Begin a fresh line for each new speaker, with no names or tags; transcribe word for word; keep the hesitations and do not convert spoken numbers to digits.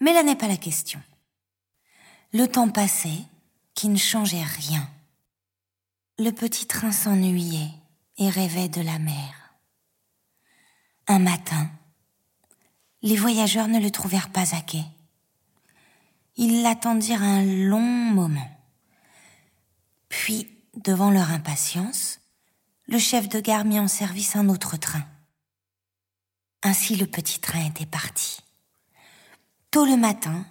Mais là n'est pas la question. Le temps passait, qui ne changeait rien. Le petit train s'ennuyait et rêvait de la mer. Un matin, les voyageurs ne le trouvèrent pas à quai. Ils l'attendirent un long moment. Puis, devant leur impatience, le chef de gare mit en service un autre train. Ainsi le petit train était parti. Tôt le matin,